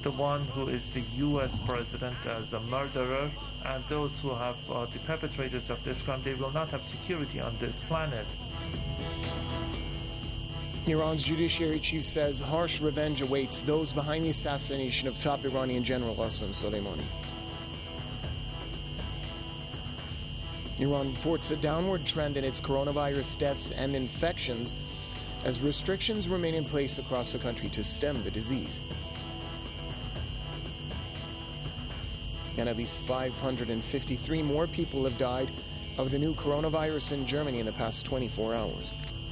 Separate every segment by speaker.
Speaker 1: the one who is the US president as a murderer, and those who have the perpetrators of this crime, they will not have security on this planet.
Speaker 2: Iran's judiciary chief says harsh revenge awaits those behind the assassination of top Iranian General Qasem Soleimani. Iran reports a downward trend in its coronavirus deaths and infections as restrictions remain in place across the country to stem the disease. And at least 553 more people have died of the new coronavirus in Germany in the past 24 hours.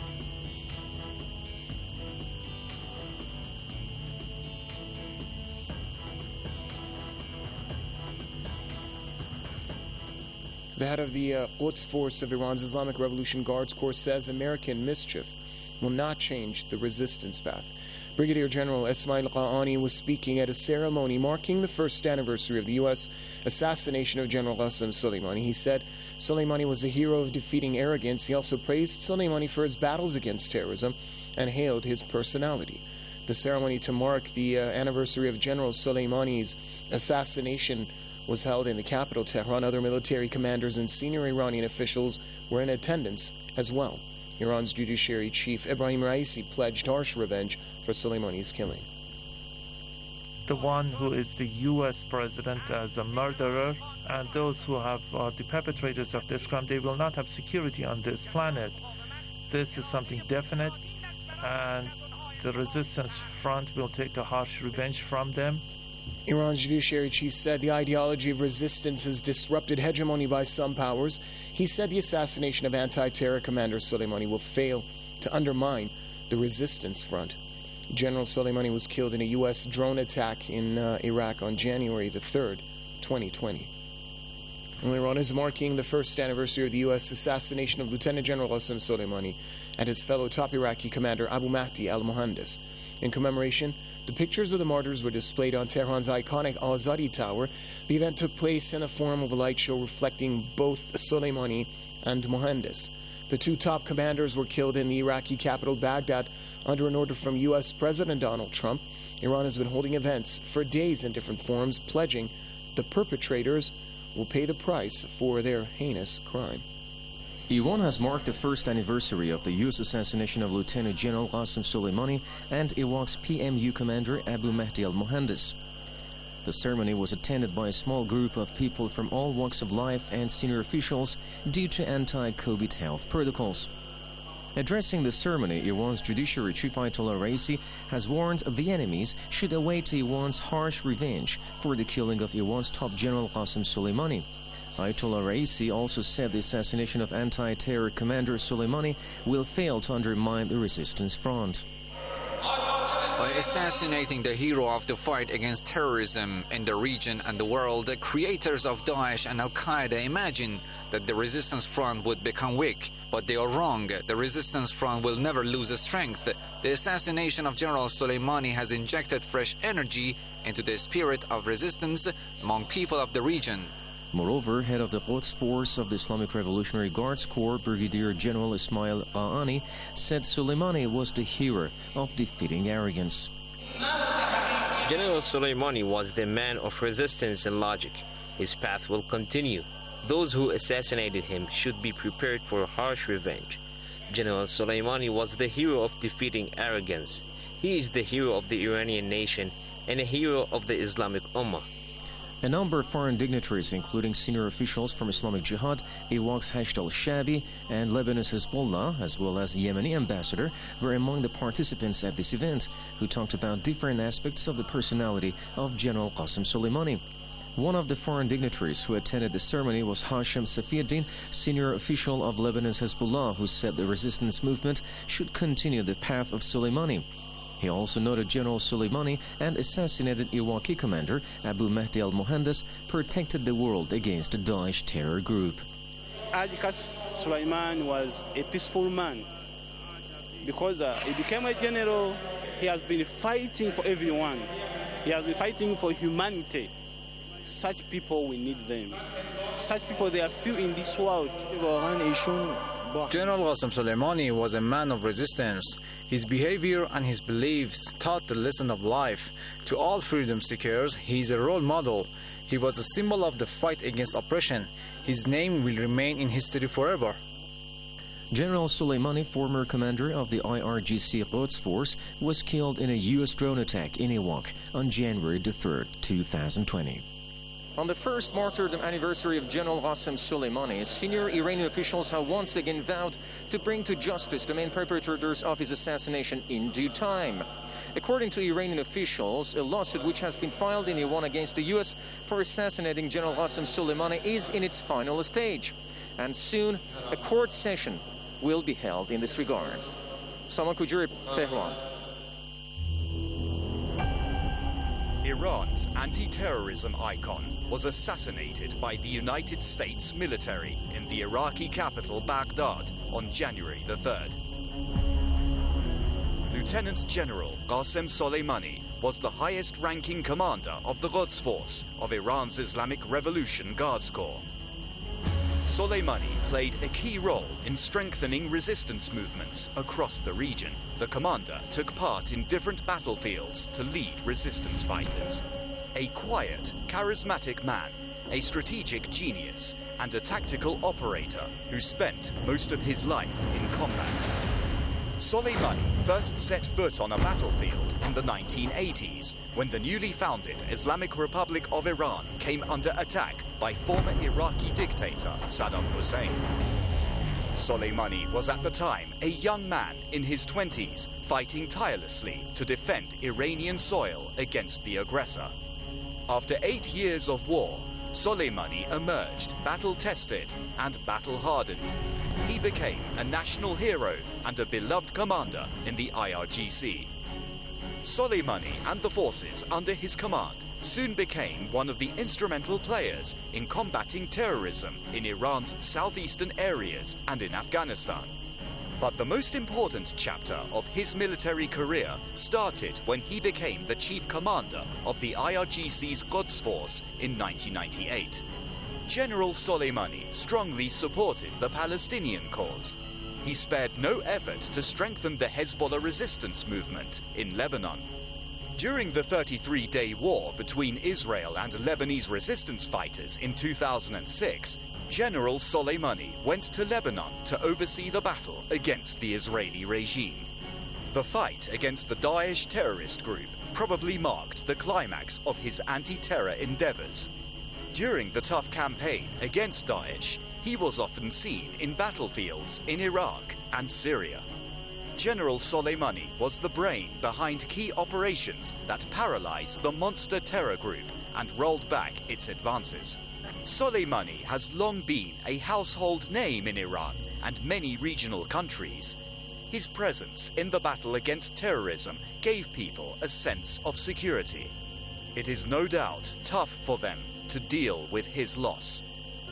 Speaker 2: The head of the Quds Force of Iran's Islamic Revolution Guards Corps says American mischief will not change the resistance path. Brigadier General Esmail Qaani was speaking at a ceremony marking the first anniversary of the U.S. assassination of General Qasem Soleimani. He said Soleimani was a hero of defeating arrogance. He also praised Soleimani for his battles against terrorism and hailed his personality. The ceremony to mark the anniversary of General Soleimani's assassination was held in the capital, Tehran. Other military commanders and senior Iranian officials were in attendance as well. Iran's judiciary chief Ebrahim Raisi pledged harsh revenge for Soleimani's killing.
Speaker 1: The one who is the US president as a murderer, and those who have the perpetrators of this crime, they will not have security on this planet. This is something definite, and the resistance front will take a harsh revenge from them.
Speaker 2: Iran's judiciary chief said the ideology of resistance has disrupted hegemony by some powers. He said the assassination of anti-terror commander Soleimani will fail to undermine the resistance front. General Soleimani was killed in a U.S. drone attack in Iraq on January the 3rd, 2020. And Iran is marking the first anniversary of the U.S. assassination of Lieutenant General Qasem Soleimani and his fellow top Iraqi commander Abu Mahdi al-Mohandes. In commemoration, the pictures of the martyrs were displayed on Tehran's iconic Azadi Tower. The event took place in the form of a light show reflecting both Soleimani and Mohandes. The two top commanders were killed in the Iraqi capital, Baghdad, under an order from U.S. President Donald Trump. Iran has been holding events for days in different forms, pledging the perpetrators will pay the price for their heinous crime.
Speaker 3: Iran has marked the first anniversary of the U.S. assassination of Lieutenant General Qasem Soleimani and Iraq's PMU commander Abu Mahdi al-Mohandes. The ceremony was attended by a small group of people from all walks of life and senior officials due to anti-COVID health protocols. Addressing the ceremony, Iran's judiciary chief Ayatollah Raisi has warned the enemies should await Iran's harsh revenge for the killing of Iran's top general Qasem Soleimani. Ayatollah Raisi also said the assassination of anti-terror commander Soleimani will fail to undermine the resistance front.
Speaker 4: By assassinating the hero of the fight against terrorism in the region and the world, the creators of Daesh and Al-Qaeda imagine that the resistance front would become weak. But they are wrong. The resistance front will never lose strength. The assassination of General Soleimani has injected fresh energy into the spirit of resistance among people of the region.
Speaker 3: Moreover, head of the Quds Force of the Islamic Revolutionary Guards Corps, Brigadier General Esmail Qaani, said Soleimani was the hero of defeating arrogance.
Speaker 5: General Soleimani was the man of resistance and logic. His path will continue. Those who assassinated him should be prepared for harsh revenge. General Soleimani was the hero of defeating arrogance. He is the hero of the Iranian nation and a hero of the Islamic Ummah.
Speaker 3: A number of foreign dignitaries, including senior officials from Islamic Jihad, Iraq's Hashd al-Shabi, and Lebanon's Hezbollah, as well as the Yemeni ambassador, were among the participants at this event, who talked about different aspects of the personality of General Qasem Soleimani. One of the foreign dignitaries who attended the ceremony was Hashim Safiuddin, senior official of Lebanon's Hezbollah, who said the resistance movement should continue the path of Soleimani. He also noted General Soleimani and assassinated Iraqi commander Abu Mahdi al-Mohandes protected the world against the Daesh terror group.
Speaker 6: Qasem Soleimani was a peaceful man. Because he became a general, he has been fighting for everyone. He has been fighting for humanity. Such people, we need them. Such people, they are few in this world.
Speaker 7: واقعا ایشون General Qasem Soleimani was a man of resistance. His behavior and his beliefs taught the lesson of life. To all freedom seekers, he is a role model. He was a symbol of the fight against oppression. His name will remain in history forever.
Speaker 3: General Soleimani, former commander of the IRGC Quds Force, was killed in a U.S. drone attack in Iraq on January 3, 2020. On the first martyrdom anniversary of General Qasem Soleimani, senior Iranian officials have once again vowed to bring to justice the main perpetrators of his assassination in due time. According to Iranian officials, a lawsuit which has been filed in Iran against the U.S. for assassinating General Qasem Soleimani is in its final stage, and soon a court session will be held in this regard. Saman Kujuri, Tehran.
Speaker 8: Iran's anti-terrorism icon was assassinated by the United States military in the Iraqi capital Baghdad on January the 3rd. Lieutenant General Qasem Soleimani was the highest-ranking commander of the Quds Force of Iran's Islamic Revolution Guards Corps. Soleimani played a key role in strengthening resistance movements across the region. The commander took part in different battlefields to lead resistance fighters. A quiet, charismatic man, a strategic genius, and a tactical operator who spent most of his life in combat. Soleimani first set foot on a battlefield in the 1980s when the newly founded Islamic Republic of Iran came under attack by former Iraqi dictator Saddam Hussein. Soleimani was at the time a young man in his 20s fighting tirelessly to defend Iranian soil against the aggressor. After 8 years of war, Soleimani emerged battle-tested and battle-hardened. He became a national hero and a beloved commander in the IRGC. Soleimani and the forces under his command soon became one of the instrumental players in combating terrorism in Iran's southeastern areas and in Afghanistan. But the most important chapter of his military career started when he became the chief commander of the IRGC's Quds Force in 1998. General Soleimani strongly supported the Palestinian cause. He spared no effort to strengthen the Hezbollah resistance movement in Lebanon. During the 33-day war between Israel and Lebanese resistance fighters in 2006, General Soleimani went to Lebanon to oversee the battle against the Israeli regime. The fight against the Daesh terrorist group probably marked the climax of his anti-terror endeavors. During the tough campaign against Daesh, he was often seen in battlefields in Iraq and Syria. General Soleimani was the brain behind key operations that paralyzed the monster terror group and rolled back its advances. Soleimani has long been a household name in Iran and many regional countries. His presence in the battle against terrorism gave people a sense of security. It is no doubt tough for them to deal with his loss.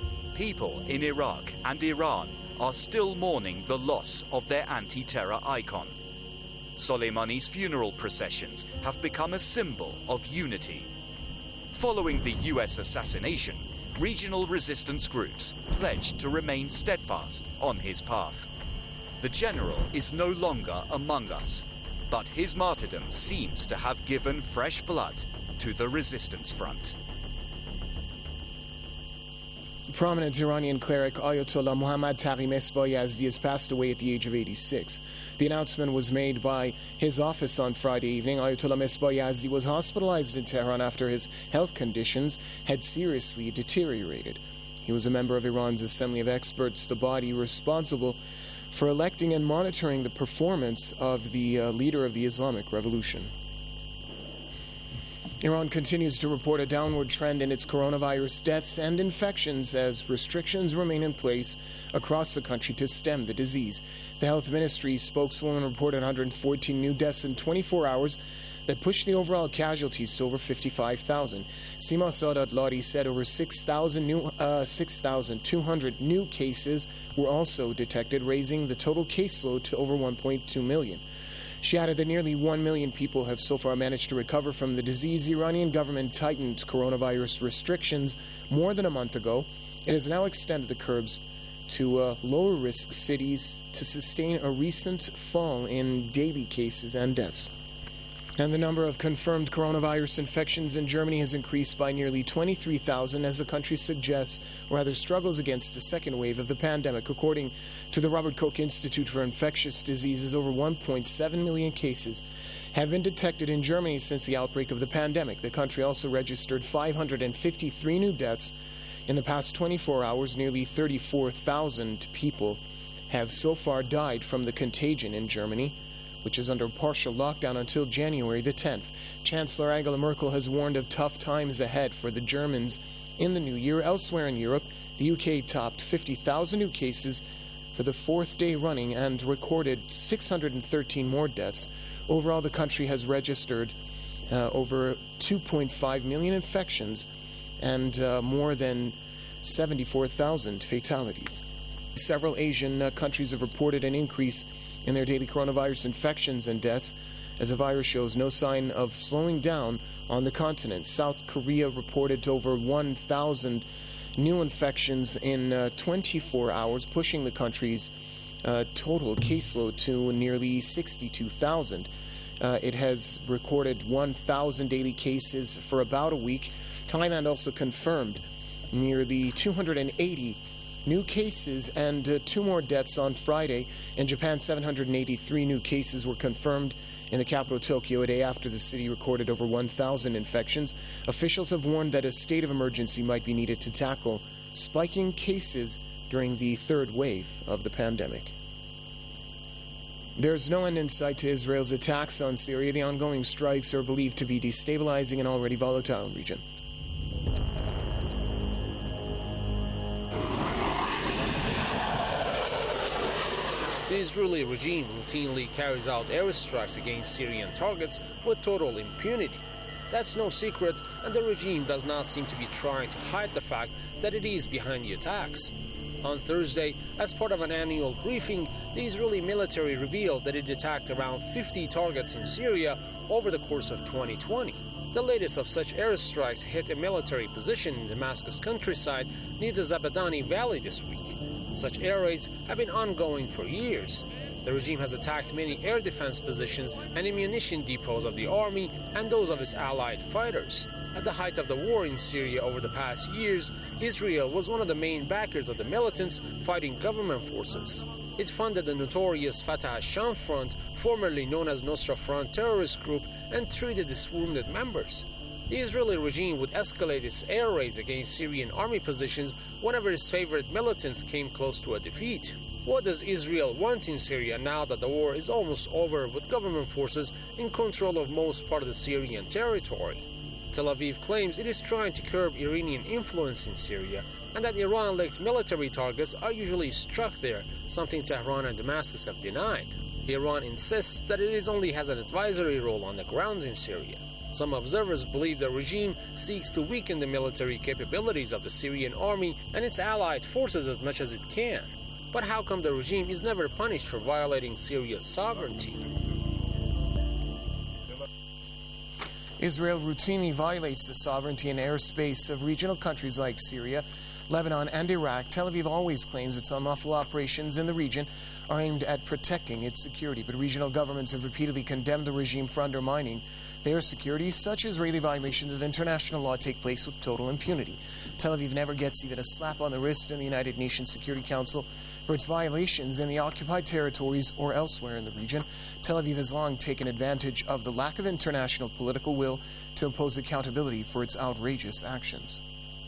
Speaker 8: People in Iraq and Iran are still mourning the loss of their anti-terror icon. Soleimani's funeral processions have become a symbol of unity. Following the US assassination, regional resistance groups pledged to remain steadfast on his path. The general is no longer among us, but his martyrdom seems to have given fresh blood to the resistance front.
Speaker 2: Prominent Iranian cleric Ayatollah Muhammad Taqi Mesbah Yazdi has passed away at the age of 86. The announcement was made by his office on Friday evening. Ayatollah Mesbah Yazdi was hospitalized in Tehran after his health conditions had seriously deteriorated. He was a member of Iran's Assembly of Experts, the body responsible for electing and monitoring the performance of the leader of the Islamic Revolution. Iran continues to report a downward trend in its coronavirus deaths and infections as restrictions remain in place across the country to stem the disease. The health ministry spokeswoman reported 114 new deaths in 24 hours that pushed the overall casualties to over 55,000. Sima Sadat Ladi said over 6,200 new cases were also detected, raising the total caseload to over 1.2 million. She added that nearly 1 million people have so far managed to recover from the disease. The Iranian government tightened coronavirus restrictions more than a month ago. It has now extended the curbs to lower-risk cities to sustain a recent fall in daily cases and deaths. And the number of confirmed coronavirus infections in Germany has increased by nearly 23,000 as the country struggles against a second wave of the pandemic. According to the Robert Koch Institute for Infectious Diseases, over 1.7 million cases have been detected in Germany since the outbreak of the pandemic. The country also registered 553 new deaths in the past 24 hours. Nearly 34,000 people have so far died from the contagion in Germany, which is under partial lockdown until January the 10th. Chancellor Angela Merkel has warned of tough times ahead for the Germans in the new year. Elsewhere in Europe, the UK topped 50,000 new cases for the fourth day running and recorded 613 more deaths. Overall, the country has registered over 2.5 million infections and more than 74,000 fatalities. Several Asian countries have reported an increase in their daily coronavirus infections and deaths as the virus shows no sign of slowing down on the continent. South Korea reported over 1,000 new infections in 24 hours, pushing the country's total caseload to nearly 62,000. It has recorded 1,000 daily cases for about a week. Thailand also confirmed nearly 280 new cases and 2 more deaths on Friday. In Japan, 783 new cases were confirmed in the capital Tokyo a day after the city recorded over 1,000 infections. Officials have warned that a state of emergency might be needed to tackle spiking cases during the third wave of the pandemic. There's no end in sight to Israel's attacks on Syria. The ongoing strikes are believed to be destabilizing an already volatile region.
Speaker 9: The Israeli regime routinely carries out airstrikes against Syrian targets with total impunity. That's no secret, and the regime does not seem to be trying to hide the fact that it is behind the attacks. On Thursday, as part of an annual briefing, the Israeli military revealed that it attacked around 50 targets in Syria over the course of 2020. The latest of such airstrikes hit a military position in Damascus countryside near the Zabadani Valley this week. Such air raids have been ongoing for years. The regime has attacked many air defense positions and ammunition depots of the army and those of its allied fighters. At the height of the war in Syria over the past years, Israel was one of the main backers of the militants fighting government forces. It funded the notorious Fatah al-Sham Front, formerly known as Nusra Front terrorist group, and treated its wounded members. The Israeli regime would escalate its air raids against Syrian army positions whenever its favorite militants came close to a defeat. What does Israel want in Syria now that the war is almost over with government forces in control of most part of the Syrian territory? Tel Aviv claims it is trying to curb Iranian influence in Syria and that Iran-linked military targets are usually struck there, something Tehran and Damascus have denied. Iran insists that it only has an advisory role on the ground in Syria. Some observers believe the regime seeks to weaken the military capabilities of the Syrian army and its allied forces as much as it can. But how come the regime is never punished for violating Syria's sovereignty?
Speaker 2: Israel routinely violates the sovereignty and airspace of regional countries like Syria, Lebanon, and Iraq. Tel Aviv always claims its unlawful operations in the region are aimed at protecting its security, but regional governments have repeatedly condemned the regime for undermining their security. Such Israeli violations of international law take place with total impunity. Tel Aviv never gets even a slap on the wrist in the United Nations Security Council for its violations in the occupied territories or elsewhere in the region. Tel Aviv has long taken advantage of the lack of international political will to impose accountability for its outrageous actions.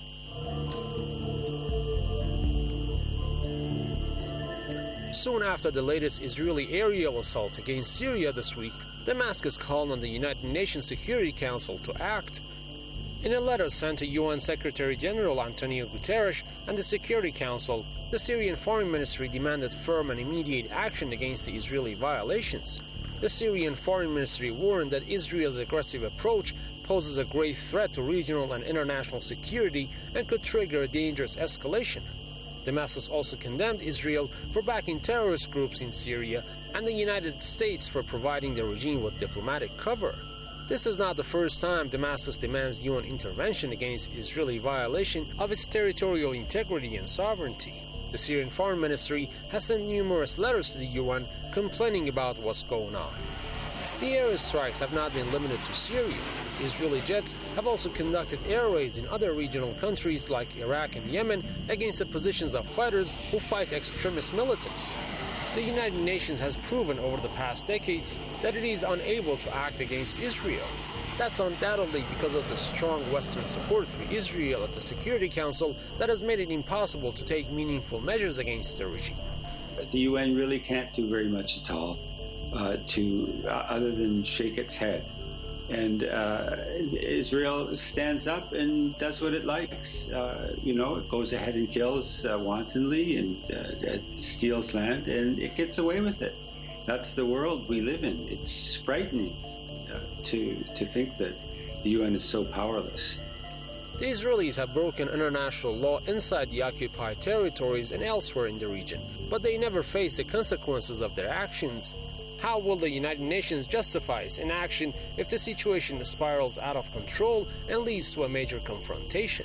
Speaker 9: Soon after the latest Israeli aerial assault against Syria this week, Damascus called on the United Nations Security Council to act. In a letter sent to UN Secretary General Antonio Guterres and the Security Council, the Syrian Foreign Ministry demanded firm and immediate action against the Israeli violations. The Syrian Foreign Ministry warned that Israel's aggressive approach poses a grave threat to regional and international security and could trigger a dangerous escalation. Damascus also condemned Israel for backing terrorist groups in Syria and the United States for providing the regime with diplomatic cover. This is not the first time Damascus demands UN intervention against Israeli violation of its territorial integrity and sovereignty. The Syrian Foreign Ministry has sent numerous letters to the UN complaining about what's going on. The airstrikes have not been limited to Syria. Israeli jets have also conducted air raids in other regional countries like Iraq and Yemen against the positions of fighters who fight extremist militants. The United Nations has proven over the past decades that it is unable to act against Israel. That's undoubtedly because of the strong Western support for Israel at the Security Council that has made it impossible to take meaningful measures against the regime.
Speaker 10: The UN really can't do very much at all other than shake its head. And Israel stands up and does what it likes. It goes ahead and kills wantonly and steals land, and it gets away with it. That's the world we live in. It's frightening to think that the UN is so powerless.
Speaker 9: The Israelis have broken international law inside the occupied territories and elsewhere in the region, but they never face the consequences of their actions. How will the United Nations justify its inaction if the situation spirals out of control and leads to a major confrontation?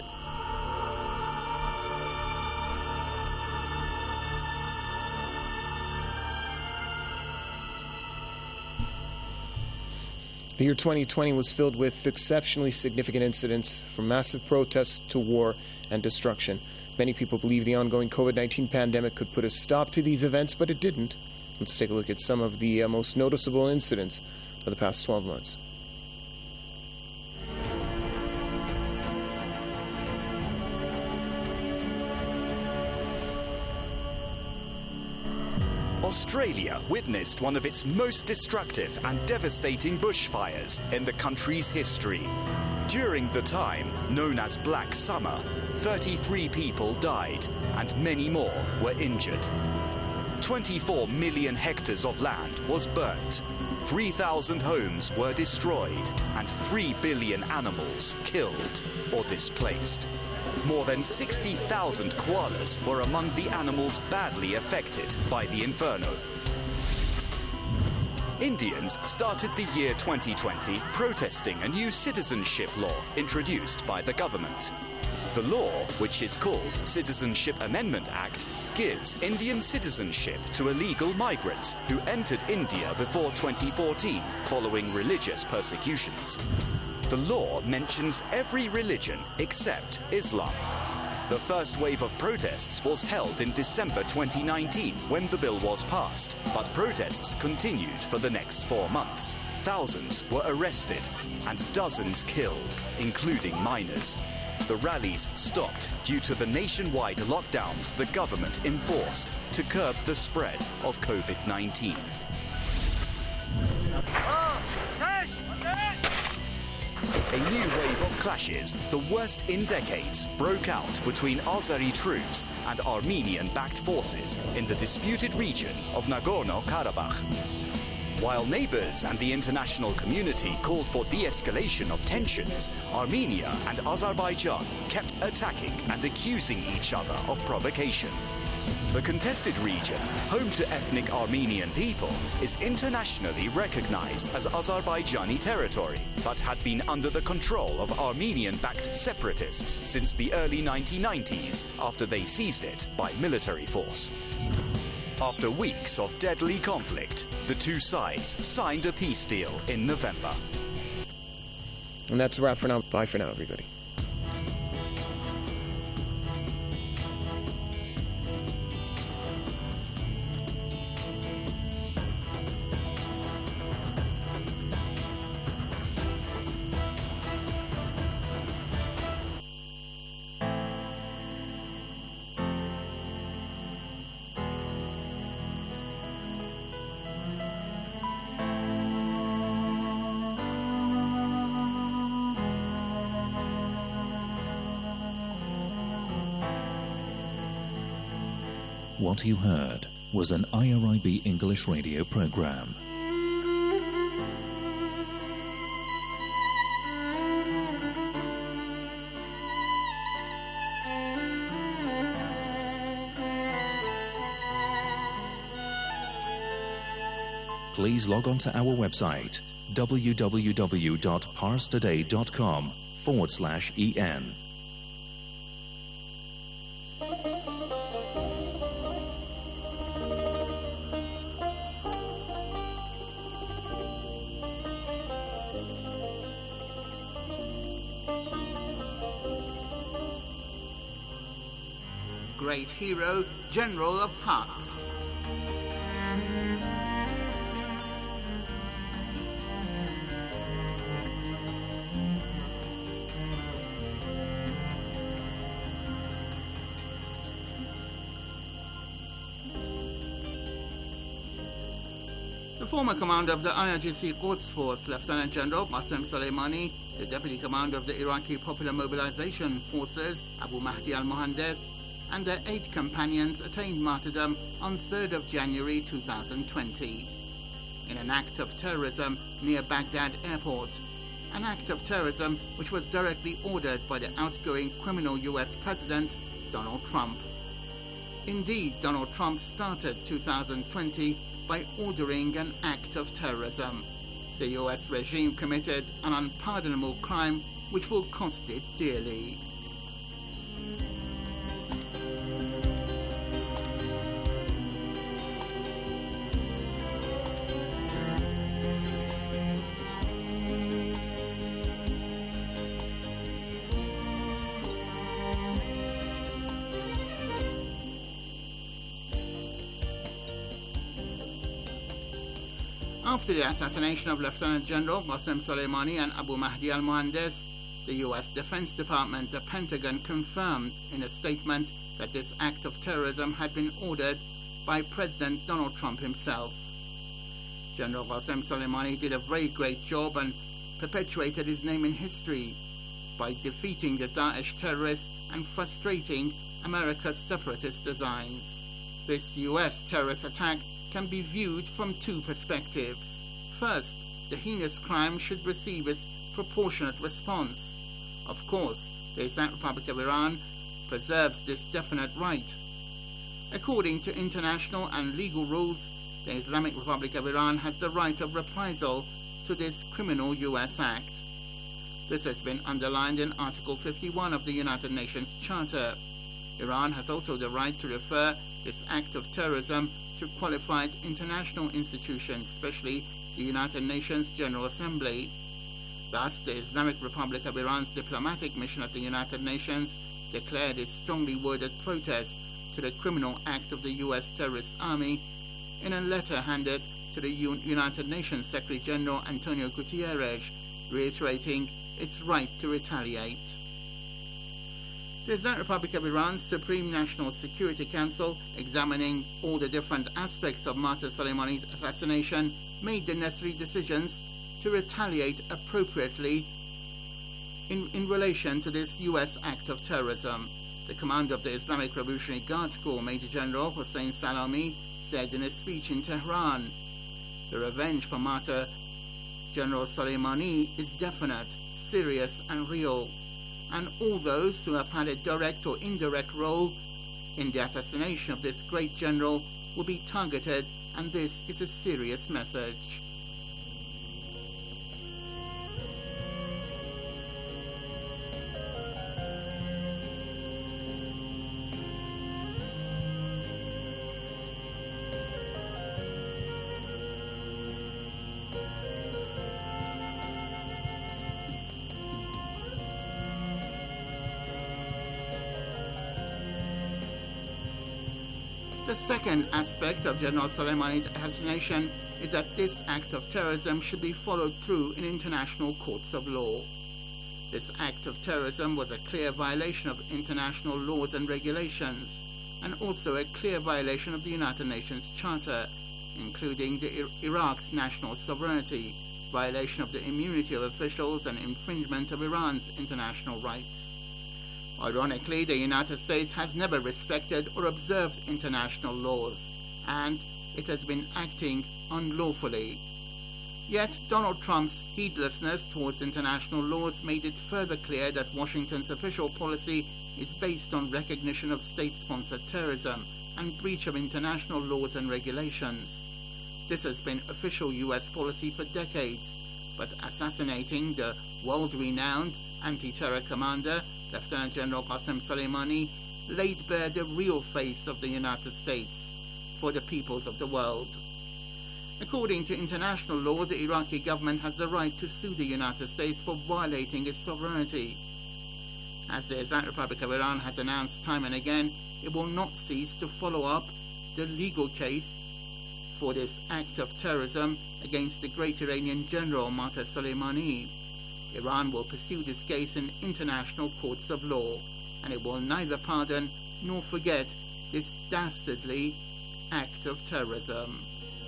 Speaker 2: The year 2020 was filled with exceptionally significant incidents, from massive protests to war and destruction. Many people believe the ongoing COVID-19 pandemic could put a stop to these events, but it didn't. Let's take a look at some of the most noticeable incidents of the past 12 months.
Speaker 8: Australia witnessed one of its most destructive and devastating bushfires in the country's history. During the time known as Black Summer, 33 people died and many more were injured. 24 million hectares of land was burnt, 3,000 homes were destroyed, and 3 billion animals killed or displaced. More than 60,000 koalas were among the animals badly affected by the inferno. Indians started the year 2020 protesting a new citizenship law introduced by the government. The law, which is called Citizenship Amendment Act, gives Indian citizenship to illegal migrants who entered India before 2014 following religious persecutions. The law mentions every religion except Islam. The first wave of protests was held in December 2019 when the bill was passed, but protests continued for the next 4 months. Thousands were arrested and dozens killed, including minors. The rallies stopped due to the nationwide lockdowns the government enforced to curb the spread of COVID-19. A new wave of clashes, the worst in decades, broke out between Azeri troops and Armenian-backed forces in the disputed region of Nagorno-Karabakh. While neighbors and the international community called for de-escalation of tensions, Armenia and Azerbaijan kept attacking and accusing each other of provocation. The contested region, home to ethnic Armenian people, is internationally recognized as Azerbaijani territory, but had been under the control of Armenian-backed separatists since the early 1990s, after they seized it by military force. After weeks of deadly conflict, the two sides signed a peace deal in November.
Speaker 2: And that's a wrap for now. Bye for now, everybody.
Speaker 11: What you heard was an IRIB English radio program. Please log on to our website www.parstoday.com/en.
Speaker 12: great hero, General of Hearts. The former commander of the IRGC Quds Force, Lieutenant General Qasem Soleimani, the deputy commander of the Iraqi Popular Mobilization Forces, Abu Mahdi al-Mohandes, and their 8 companions attained martyrdom on 3rd of January 2020 in an act of terrorism near Baghdad airport, an act of terrorism which was directly ordered by the outgoing criminal US President Donald Trump. Indeed, Donald Trump started 2020 by ordering an act of terrorism. The US regime committed an unpardonable crime which will cost it dearly. After the assassination of Lieutenant General Qasem Soleimani and Abu Mahdi al-Mohandes, the U.S. Defense Department, the Pentagon, confirmed in a statement that this act of terrorism had been ordered by President Donald Trump himself. General Qasem Soleimani did a very great job and perpetuated his name in history by defeating the Daesh terrorists and frustrating America's separatist designs. This U.S. terrorist attack can be viewed from 2 perspectives. First, the heinous crime should receive its proportionate response. Of course, the Islamic Republic of Iran preserves this definite right. According to international and legal rules, the Islamic Republic of Iran has the right of reprisal to this criminal U.S. act. This has been underlined in Article 51 of the United Nations Charter. Iran has also the right to refer this act of terrorism to qualified international institutions, especially the United Nations General Assembly. Thus, the Islamic Republic of Iran's diplomatic mission at the United Nations declared its strongly worded protest to the criminal act of the U.S. terrorist army in a letter handed to the United Nations Secretary General Antonio Guterres, reiterating its right to retaliate. The Islamic Republic of Iran's Supreme National Security Council, examining all the different aspects of Martyr Soleimani's assassination, made the necessary decisions to retaliate appropriately in relation to this U.S. act of terrorism. The commander of the Islamic Revolutionary Guards Corps, Major General Hossein Salami, said in a speech in Tehran, "The revenge for Martyr General Soleimani is definite, serious and real, and all those who have had a direct or indirect role in the assassination of this great general will be targeted, and this is a serious message." The second aspect of General Soleimani's assassination is that this act of terrorism should be followed through in international courts of law. This act of terrorism was a clear violation of international laws and regulations, and also a clear violation of the United Nations Charter, including Iraq's national sovereignty, violation of the immunity of officials, and infringement of Iran's international rights. Ironically, the United States has never respected or observed international laws, and it has been acting unlawfully. Yet, Donald Trump's heedlessness towards international laws made it further clear that Washington's official policy is based on recognition of state-sponsored terrorism and breach of international laws and regulations. This has been official U.S. policy for decades, but assassinating the world-renowned anti-terror commander, Lieutenant General Qasem Soleimani, laid bare the real face of the United States for the peoples of the world. According to international law, the Iraqi government has the right to sue the United States for violating its sovereignty. As the Islamic Republic of Iran has announced time and again, it will not cease to follow up the legal case for this act of terrorism against the great Iranian general Marta Soleimani. Iran will pursue this case in international courts of law, and it will neither pardon nor forget this dastardly act of terrorism.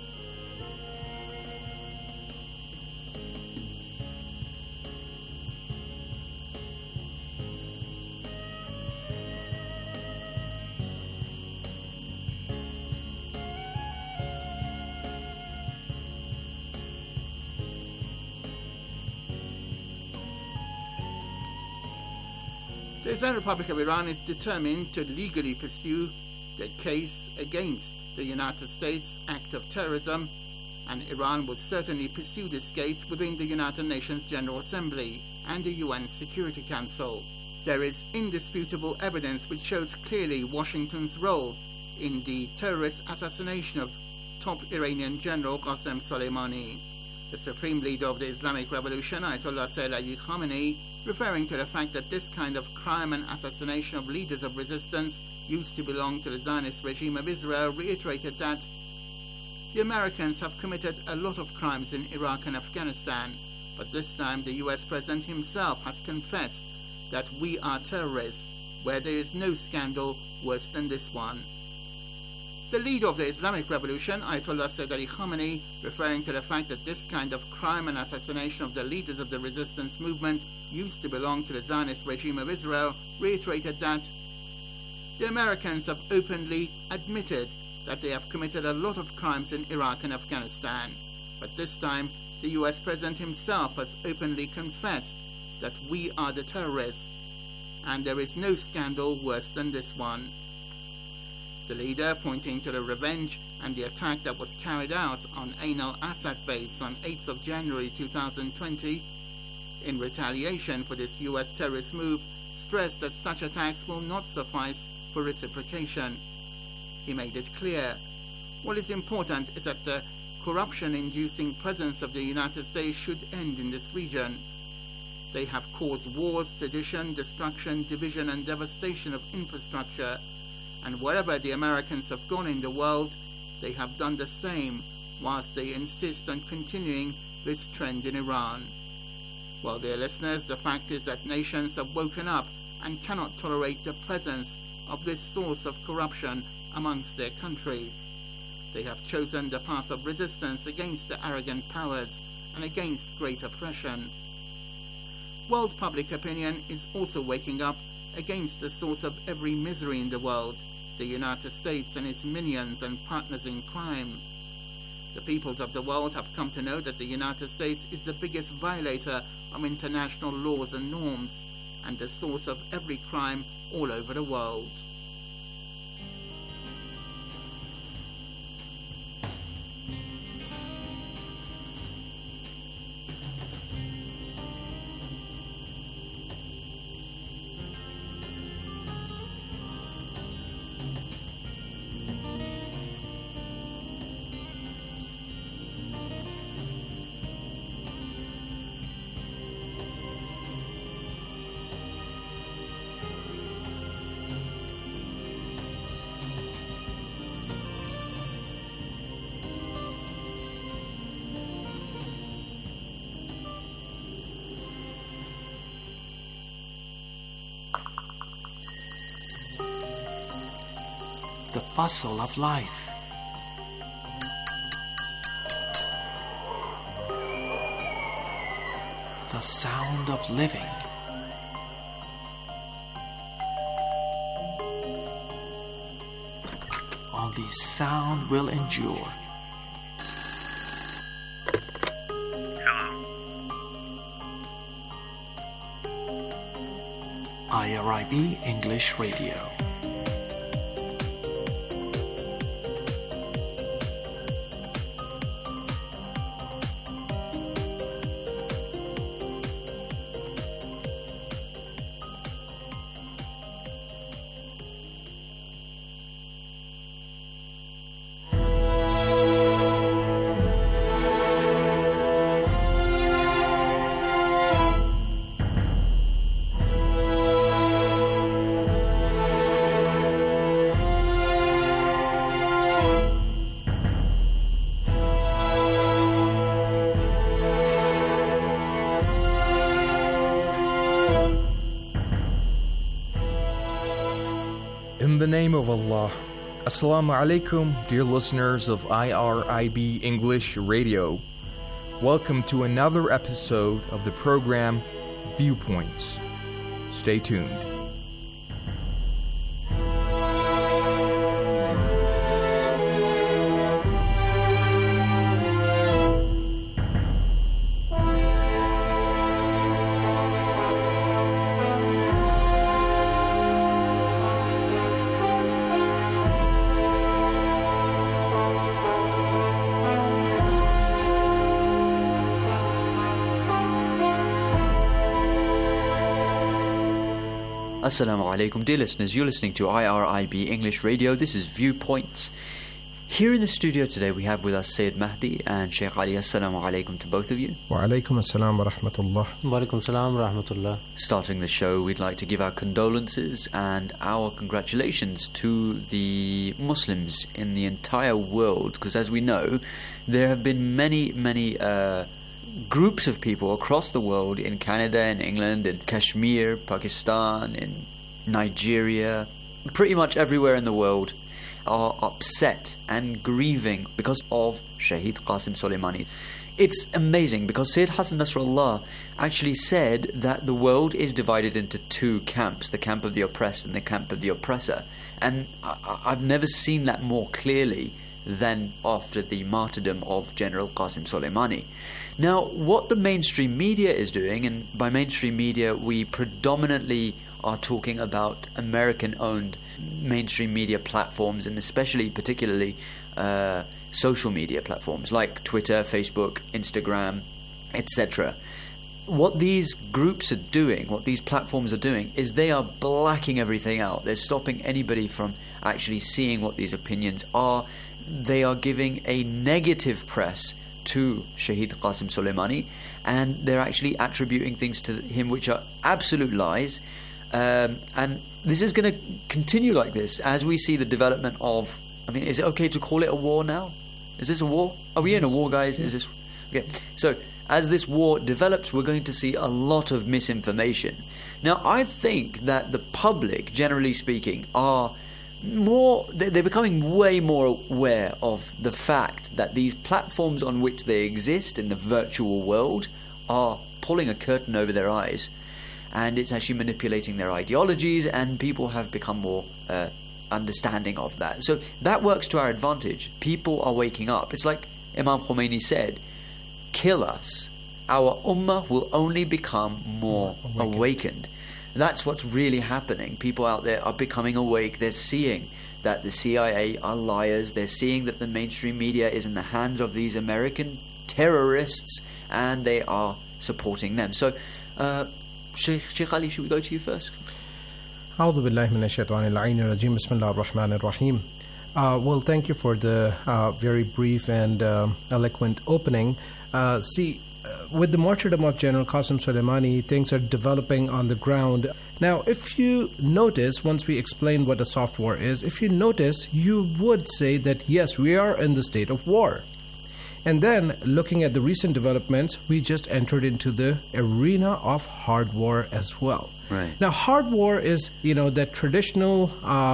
Speaker 12: The Islamic Republic of Iran is determined to legally pursue the case against the United States act of terrorism, and Iran will certainly pursue this case within the United Nations General Assembly and the UN Security Council. There is indisputable evidence which shows clearly Washington's role in the terrorist assassination of top Iranian General Qasem Soleimani. The Supreme Leader of the Islamic Revolution, Ayatollah Sayyid Ali Khamenei, referring to the fact that this kind of crime and assassination of leaders of resistance used to belong to the Zionist regime of Israel, reiterated that the Americans have committed a lot of crimes in Iraq and Afghanistan, but this time the US President himself has confessed that we are terrorists, where there is no scandal worse than this one. The leader of the Islamic Revolution, Ayatollah Sayyid Ali Khamenei, referring to the fact that this kind of crime and assassination of the leaders of the resistance movement used to belong to the Zionist regime of Israel, reiterated that the Americans have openly admitted that they have committed a lot of crimes in Iraq and Afghanistan, but this time the US President himself has openly confessed that we are the terrorists, and there is no scandal worse than this one. The leader, pointing to the revenge and the attack that was carried out on Ain al-Assad base on 8th of January 2020, in retaliation for this US terrorist move, stressed that such attacks will not suffice for reciprocation. He made it clear, what is important is that the corruption-inducing presence of the United States should end in this region. They have caused wars, sedition, destruction, division, and devastation of infrastructure, and wherever the Americans have gone in the world, they have done the same, whilst they insist on continuing this trend in Iran. Well, dear listeners, the fact is that nations have woken up and cannot tolerate the presence of this source of corruption amongst their countries. They have chosen the path of resistance against the arrogant powers and against great oppression. World public opinion is also waking up against the source of every misery in the world, the United States and its minions and partners in crime. The peoples of the world have come to know that the United States is the biggest violator of international laws and norms, and the source of every crime all over the world.
Speaker 13: The bustle of life. The sound of living. Only sound will endure. IRIB English Radio.
Speaker 14: In the name of Allah, Assalamu alaikum, dear listeners of IRIB English Radio. Welcome to another episode of the program Viewpoints. Stay tuned.
Speaker 15: Assalamu alaikum, dear listeners. You're listening to IRIB English Radio. This is Viewpoints. Here in the studio today we have with us Sayyid Mahdi and Sheikh Ali. Assalamu alaikum to both of you.
Speaker 16: Wa alaikum assalam wa rahmatullah.
Speaker 17: Wa alaikum assalam wa rahmatullah.
Speaker 15: Starting the show, we'd like to give our condolences and our congratulations to the Muslims in the entire world, because as we know, there have been many groups of people across the world, in Canada, in England, in Kashmir, Pakistan, in Nigeria, pretty much everywhere in the world, are upset and grieving because of Shaheed Qasim Soleimani. It's amazing because Sayyid Hassan Nasrallah actually said that the world is divided into two camps, the camp of the oppressed and the camp of the oppressor. And I've never seen that more clearly than after the martyrdom of General Qasim Soleimani. Now, what the mainstream media is doing, and by mainstream media we predominantly are talking about American-owned mainstream media platforms, and particularly social media platforms like Twitter, Facebook, Instagram, etc. What these groups are doing, what these platforms are doing, is they are blacking everything out. They're stopping anybody from actually seeing what these opinions are. They are giving a negative press to Shaheed Qasim Soleimani, and they're actually attributing things to him which are absolute lies. And this is going to continue like this as we see the development of... I mean, is it okay to call it a war now? Is this a war? Are we in a war, guys? Is this... Okay. So, as this war develops, we're going to see a lot of misinformation. Now, I think that the public, generally speaking, they're becoming way more aware of the fact that these platforms on which they exist in the virtual world are pulling a curtain over their eyes, and it's actually manipulating their ideologies, and people have become more understanding of that. So that works to our advantage. People are waking up. It's like Imam Khomeini said, kill us, our ummah will only become more awakened. That's what's really happening. People out there are becoming awake. They're seeing that the CIA are liars. They're seeing that the mainstream media is in the hands of these American terrorists, and they are supporting them. So, Sheikh Ali, should we go to you first?
Speaker 16: A'udhu billahi minash shaitanir rajim. Bismillahir rahmanir rahim. Well, thank you for the very brief and eloquent opening. With the martyrdom of General Qasim Soleimani, things are developing on the ground. Now, if you notice, once we explain what a soft war is, if you notice, you would say that yes, we are in the state of war. And then, looking at the recent developments, we just entered into the arena of hard war as well.
Speaker 15: Right. Now,
Speaker 16: hard war is, that traditional...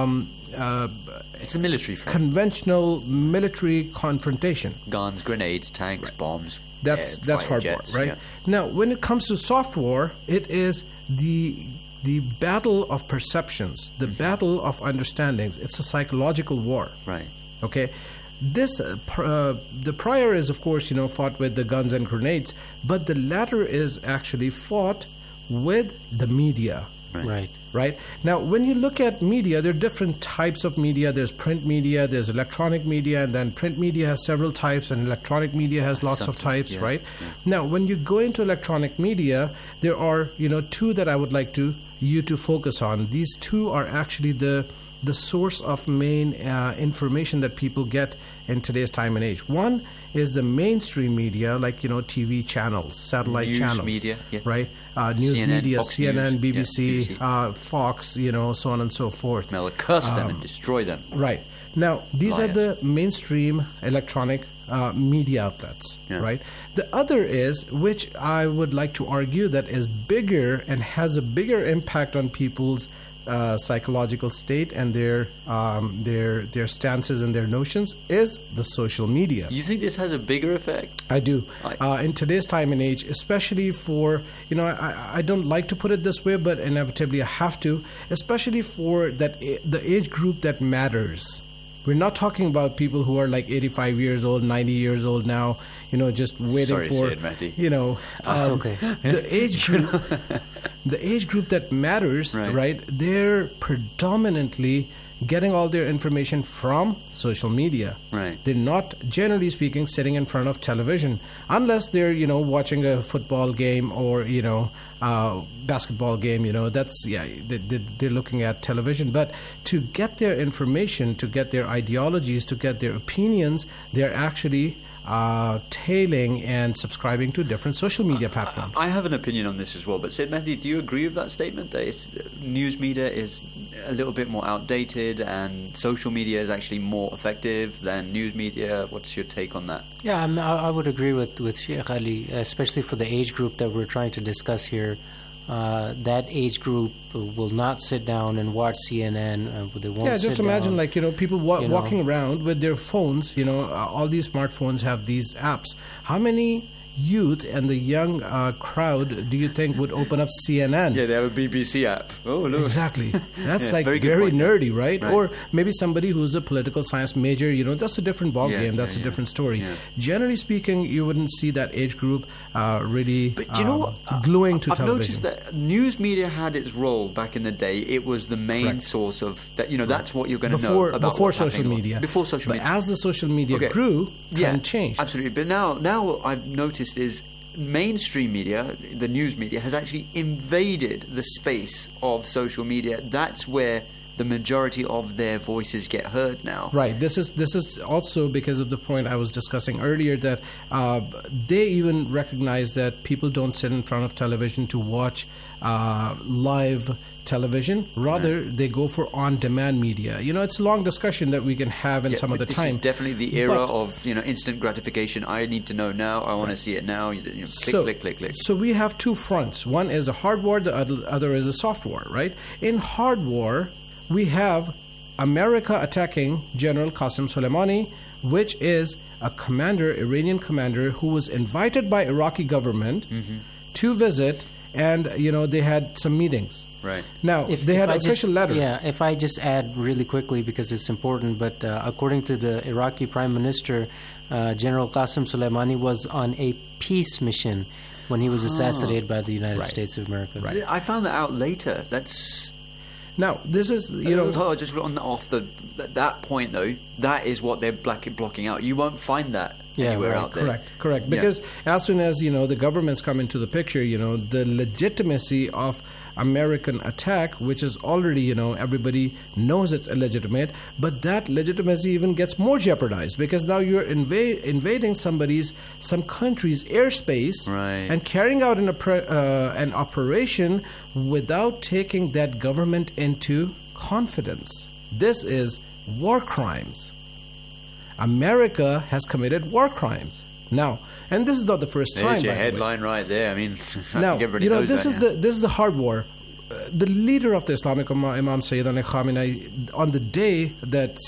Speaker 15: it's a military front.
Speaker 16: Conventional military confrontation.
Speaker 15: Guns, grenades, tanks, bombs.
Speaker 16: That's hard
Speaker 15: jets,
Speaker 16: war, right?
Speaker 15: Yeah.
Speaker 16: Now, when it comes to soft war, it is the battle of perceptions, the battle of understandings. It's a psychological war.
Speaker 15: Right.
Speaker 16: Okay? This, the prior is, of course, fought with the guns and grenades, but the latter is actually fought with the media. Right? Now, when you look at media, there are different types of media. There's print media, there's electronic media, and then print media has several types, and electronic media has lots of types, right? Yeah. Now, when you go into electronic media, there are, two that I would like you to focus on. These two are actually the source of main information that people get in today's time and age. One is the mainstream media, like TV channels, satellite channels,
Speaker 15: media,
Speaker 16: right? News
Speaker 15: CNN,
Speaker 16: media,
Speaker 15: Fox
Speaker 16: CNN,
Speaker 15: News,
Speaker 16: BBC, Fox, so on and so forth.
Speaker 15: They'll curse them and destroy them.
Speaker 16: Right. Now, these are the mainstream electronic media outlets, right? The other is, which I would like to argue that is bigger and has a bigger impact on people's psychological state and their stances and their notions, is the social media.
Speaker 15: You think this has a bigger effect?
Speaker 16: I do. In today's time and age, especially for, I don't like to put it this way, but inevitably I have to, especially for the age group that matters. We're not talking about people who are like 85 years old, 90 years old now, just waiting for,
Speaker 15: Sid, Mehdi.
Speaker 17: That's okay.
Speaker 16: The age group that matters, right? They're predominantly getting all their information from social media.
Speaker 15: Right.
Speaker 16: They're not, generally speaking, sitting in front of television unless they're, watching a football game or, basketball game, they're looking at television. But to get their information, to get their ideologies, to get their opinions, they're actually tailing and subscribing to different social media platforms.
Speaker 15: I have an opinion on this as well, but Sid Mehdi, do you agree with that statement that news media is a little bit more outdated and social media is actually more effective than news media? What's your take on that?
Speaker 17: Yeah, I would agree with Sheikh Ali, especially for the age group that we're trying to discuss here. That age group will not sit down and watch CNN. They won't.
Speaker 16: Yeah, just
Speaker 17: sit
Speaker 16: imagine
Speaker 17: down.
Speaker 16: People walking around with their phones. All these smartphones have these apps. How many youth and the young crowd do you think would open up CNN?
Speaker 15: Yeah, they have a BBC app. Oh, look.
Speaker 16: Exactly. That's
Speaker 15: very
Speaker 16: nerdy, right? Or maybe somebody who's a political science major, that's a different ballgame. That's a different story. Yeah. Generally speaking, you wouldn't see that age group really
Speaker 15: but do you know what?
Speaker 16: Gluing to
Speaker 15: I've
Speaker 16: television.
Speaker 15: I've noticed that news media had its role back in the day. It was the main source of that. That's what you're going to know about
Speaker 16: before social media.
Speaker 15: Before social media.
Speaker 16: But as the social media grew, trend changed.
Speaker 15: Absolutely. But now I've noticed is mainstream media, the news media, has actually invaded the space of social media. That's where the majority of their voices get heard now.
Speaker 16: Right. This is also because of the point I was discussing earlier that they even recognize that people don't sit in front of television to watch live television. Rather, they go for on-demand media. It's a long discussion that we can have in some other time.
Speaker 15: This is definitely the era of instant gratification. I need to know now. I want to see it now. Click.
Speaker 16: So we have two fronts. One is a hard war. The other is a soft war. Right? In hard war, we have America attacking General Qasem Soleimani, which is a Iranian commander who was invited by Iraqi government to visit, and they had some meetings.
Speaker 15: Right.
Speaker 16: Now, they had an official letter.
Speaker 17: Yeah, if I just add really quickly because it's important, but according to the Iraqi Prime Minister, General Qasem Soleimani was on a peace mission when he was assassinated by the United States of America.
Speaker 15: Right. I found that out later. That's...
Speaker 16: Now, this is,
Speaker 15: just off that point, though, that is what they're blocking out. You won't find that anywhere out there.
Speaker 16: Correct. Because as soon as, the governments come into the picture, the legitimacy of American attack, which is already, everybody knows it's illegitimate, but that legitimacy even gets more jeopardized because now you're invading some country's airspace and carrying out an operation without taking that government into confidence. This is war crimes. America has committed war crimes. Now, and this is not the first time.
Speaker 15: There's your headline right there. I mean,
Speaker 16: now,
Speaker 15: I think everybody knows that.
Speaker 16: This is the hard war. The leader of the Islamic Ummah, Imam Sayyid Ali Khamenei, on the day that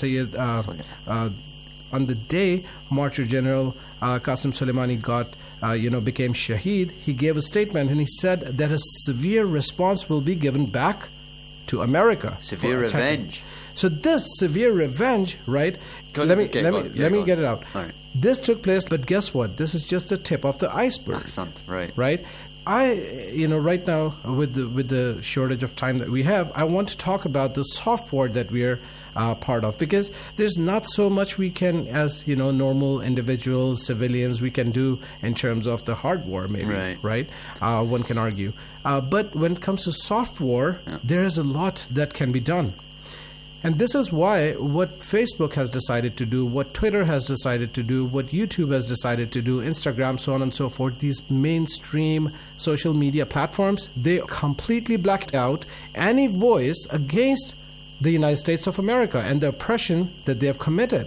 Speaker 16: on the day Martyr General Qasem Soleimani became Shaheed, he gave a statement and he said that a severe response will be given back to America.
Speaker 15: Severe revenge.
Speaker 16: So this severe revenge, right? Let me get it out.
Speaker 15: All right.
Speaker 16: This took place, but guess what? This is just the tip of the iceberg.
Speaker 15: Right.
Speaker 16: Right? Right now, with the shortage of time that we have, I want to talk about the soft war that we are part of, because there's not so much we can, as normal individuals, civilians, we can do in terms of the hard war, maybe, right? One can argue. But when it comes to soft war, there is a lot that can be done. And this is why what Facebook has decided to do, what Twitter has decided to do, what YouTube has decided to do, Instagram, so on and so forth, these mainstream social media platforms, they completely blacked out any voice against the United States of America and the oppression that they have committed.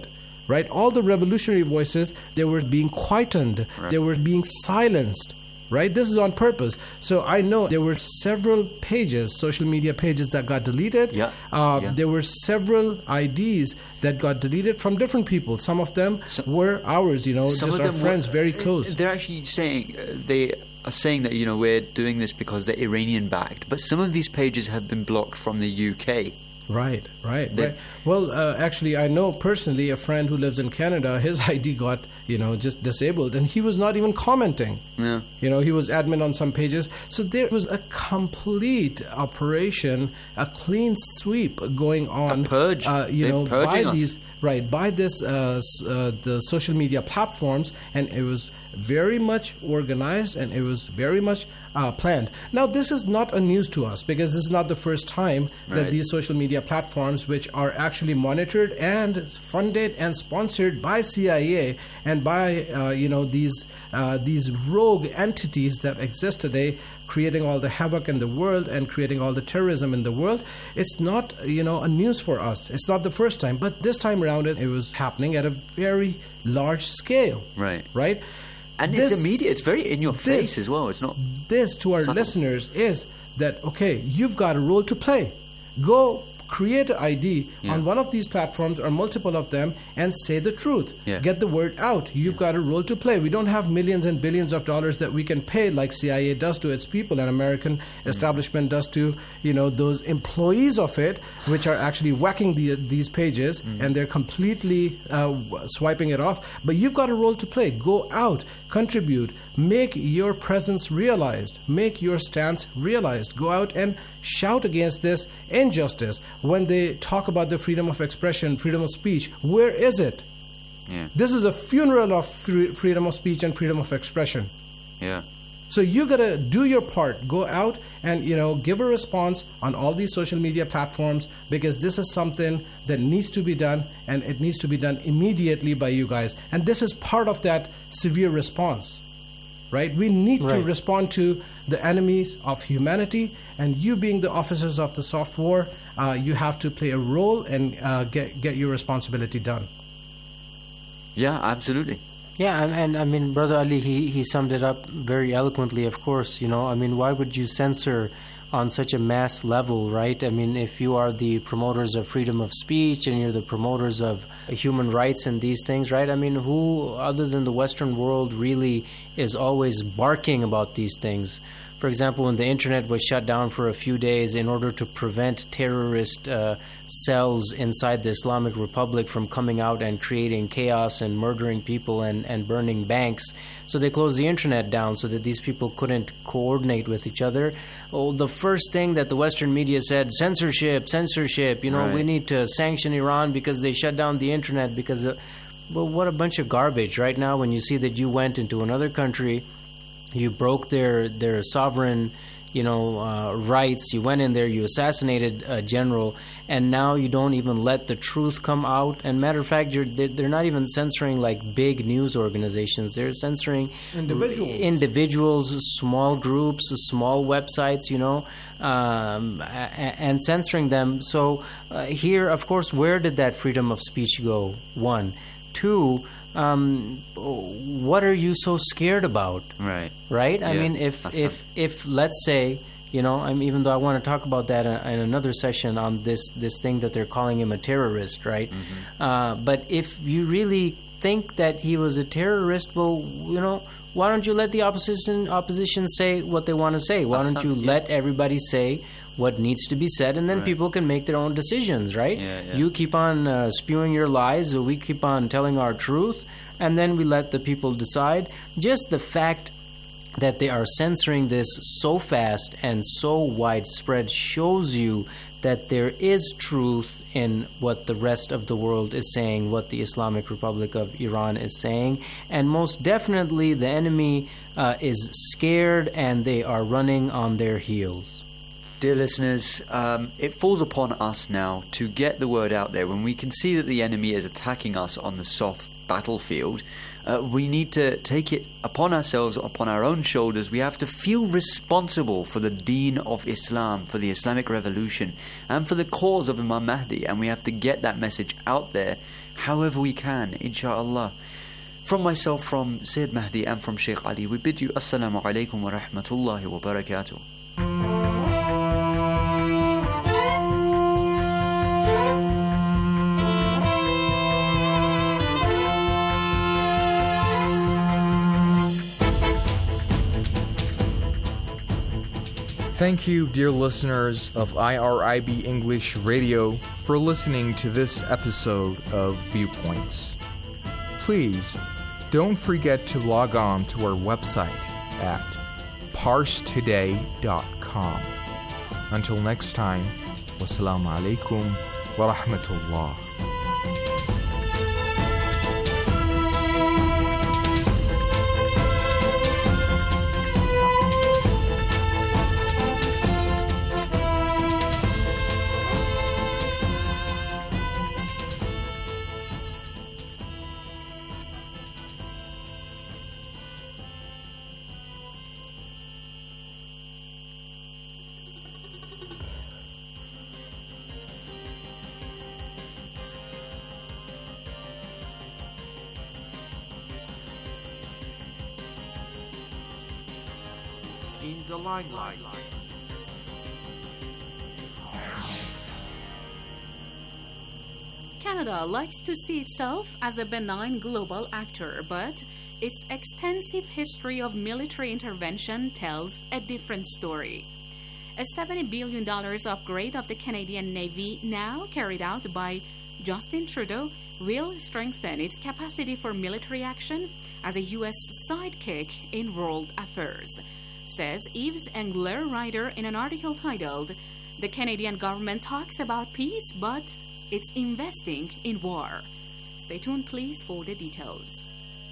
Speaker 16: right? All the revolutionary voices, they were being quietened.
Speaker 15: Right.
Speaker 16: They were being silenced, right? This is on purpose. So I know there were several pages, social media pages that got deleted. There were several IDs that got deleted from different people. Some of them were ours, just our friends, very close.
Speaker 15: They're actually saying, they are saying that, we're doing this because they're Iranian-backed. But some of these pages have been blocked from the UK.
Speaker 16: Right. Well, actually, I know personally a friend who lives in Canada. His ID got, just disabled, and he was not even commenting.
Speaker 15: Yeah.
Speaker 16: He was admin on some pages. So there was a complete operation, a clean sweep going on.
Speaker 15: A purge.
Speaker 16: By these, by this the social media platforms, and it was very much organized and it was very much planned. Now, this is not a news to us because this is not the first time that these social media platforms, which are actually monitored and funded and sponsored by CIA and by these rogue entities that exist today, creating all the havoc in the world and creating all the terrorism in the world. It's not a news for us. It's not the first time, but this time around it was happening at a very large scale. Right.
Speaker 15: And it's immediate. It's very in your face as well. It's not.
Speaker 16: This to our listeners is that, okay, you've got a role to play. Go create an ID on one of these platforms or multiple of them and say the truth. Get the word out. You've got a role to play. We don't have millions and billions of dollars that we can pay like CIA does to its people and American establishment does to, those employees of it, which are actually whacking these pages and they're completely swiping it off. But you've got a role to play. Go out, contribute, make your presence realized, make your stance realized. Go out and shout against this injustice. When they talk about the freedom of expression, freedom of speech, where is it? This is a funeral of freedom of speech and freedom of expression. So you got to do your part. Go out and, give a response on all these social media platforms because this is something that needs to be done and it needs to be done immediately by you guys. And this is part of that severe response, right? We need to respond to the enemies of humanity, and you being the officers of the soft war, you have to play a role and get your responsibility done.
Speaker 15: Yeah, absolutely.
Speaker 17: Yeah, and I mean, Brother Ali, he summed it up very eloquently, of course. Why would you censor on such a mass level, right? I mean, if you are the promoters of freedom of speech and you're the promoters of human rights and these things, right? I mean, who other than the Western world really is always barking about these things? For example, when the internet was shut down for a few days in order to prevent terrorist cells inside the Islamic Republic from coming out and creating chaos and murdering people and burning banks, so they closed the internet down so that these people couldn't coordinate with each other. Oh, the first thing that the Western media said, censorship, we need to sanction Iran because they shut down the internet because well, what a bunch of garbage. Right now, when you see that you went into another country, you broke their sovereign, rights. You went in there, you assassinated a general, and now you don't even let the truth come out. And matter of fact, they're not even censoring like big news organizations. They're censoring individuals, small groups, small websites, and censoring them. So here, of course, where did that freedom of speech go? 1. 2. What are you so scared about? Right? I mean, if let's say, even though I want to talk about that in another session on this thing that they're calling him a terrorist, right? But if you really think that he was a terrorist, well, why don't you let the opposition say what they want to say? Why don't you let everybody say what needs to be said, and then people can make their own decisions, right? You keep on spewing your lies, we keep on telling our truth, and then we let the people decide. Just the fact that they are censoring this so fast and so widespread shows you that there is truth in what the rest of the world is saying, what the Islamic Republic of Iran is saying, and most definitely the enemy is scared and they are running on their heels.
Speaker 15: Dear listeners, it falls upon us now to get the word out there when we can see that the enemy is attacking us on the soft battlefield. We need to take it upon ourselves, upon our own shoulders. We have to feel responsible for the deen of Islam, for the Islamic revolution, and for the cause of Imam Mahdi. And we have to get that message out there however we can, inshaAllah. From myself, from Sayyid Mahdi, and from Sheikh Ali, we bid you Assalamu alaikum wa rahmatullahi wa barakatuh.
Speaker 14: Thank you, dear listeners of IRIB English Radio, for listening to this episode of Viewpoints. Please don't forget to log on to our website at parstoday.com. Until next time, wassalamu alaikum wa rahmatullah.
Speaker 13: In the limelight.
Speaker 18: Canada likes to see itself as a benign global actor, but its extensive history of military intervention tells a different story. A $70 billion upgrade of the Canadian Navy, now carried out by Justin Trudeau, will strengthen its capacity for military action as a U.S. sidekick in world affairs, says Yves Engler, writer in an article titled, "The Canadian Government Talks About Peace, but it's investing in war." Stay tuned, please, for the details.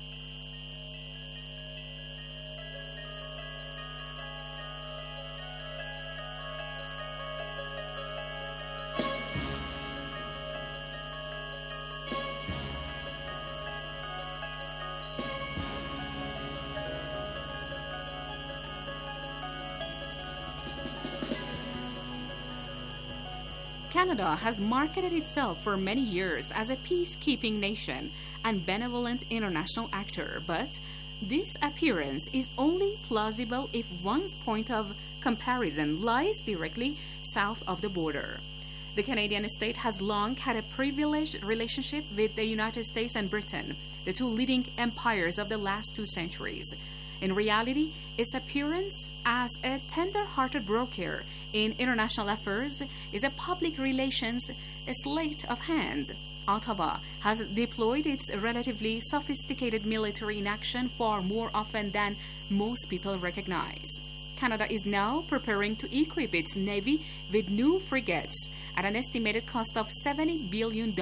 Speaker 18: Canada has marketed itself for many years as a peacekeeping nation and benevolent international actor, but this appearance is only plausible if one's point of comparison lies directly south of the border. The Canadian state has long had a privileged relationship with the United States and Britain, the two leading empires of the last 2 centuries. In reality, its appearance as a tender-hearted broker in international affairs is a public relations sleight of hand. Ottawa has deployed its relatively sophisticated military in action far more often than most people recognize. Canada is now preparing to equip its navy with new frigates at an estimated cost of $70 billion,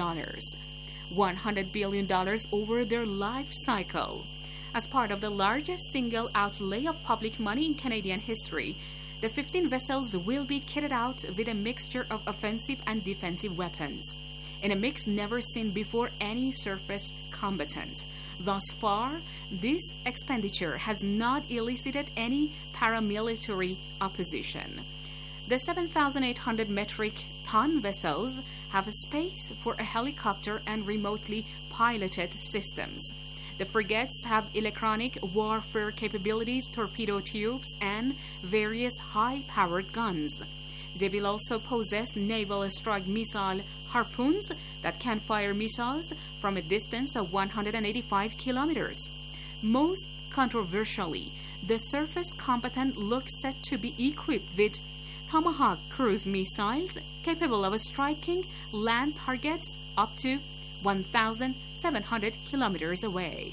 Speaker 18: $100 billion over their life cycle. As part of the largest single outlay of public money in Canadian history, the 15 vessels will be kitted out with a mixture of offensive and defensive weapons, in a mix never seen before any surface combatant. Thus far, this expenditure has not elicited any paramilitary opposition. The 7,800 metric ton vessels have space for a helicopter and remotely piloted systems. The frigates have electronic warfare capabilities, torpedo tubes, and various high-powered guns. They will also possess naval strike missile harpoons that can fire missiles from a distance of 185 kilometers. Most controversially, the surface combatant looks set to be equipped with Tomahawk cruise missiles capable of striking land targets up to 1,700 kilometers away.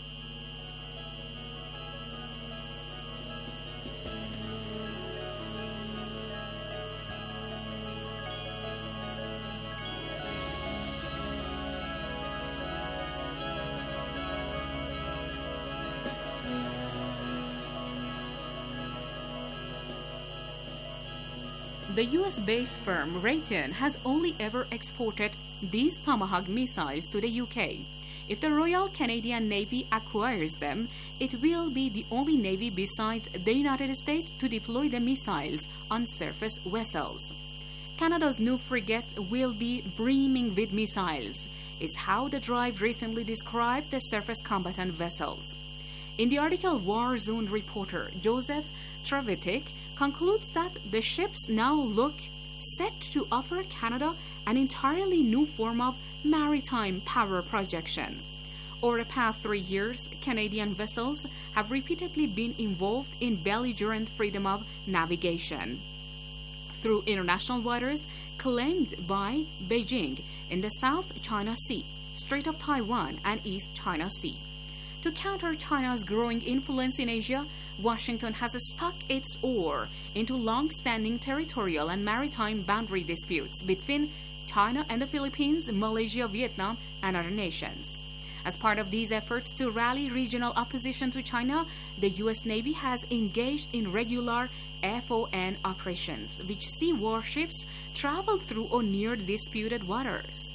Speaker 18: The US-based firm Raytheon has only ever exported these Tomahawk missiles to the UK. If the Royal Canadian Navy acquires them, it will be the only navy besides the United States to deploy the missiles on surface vessels. Canada's new frigate will be brimming with missiles, is how the Drive recently described the surface combatant vessels. In the article, War Zone reporter Joseph Trevetik concludes that the ships now look set to offer Canada an entirely new form of maritime power projection. Over the past 3 years, Canadian vessels have repeatedly been involved in belligerent freedom of navigation through international waters claimed by Beijing in the South China Sea, Strait of Taiwan, and East China Sea. To counter China's growing influence in Asia, Washington has stuck its oar into long-standing territorial and maritime boundary disputes between China and the Philippines, Malaysia, Vietnam, and other nations. As part of these efforts to rally regional opposition to China, the U.S. Navy has engaged in regular FON operations, which see warships travel through or near the disputed waters.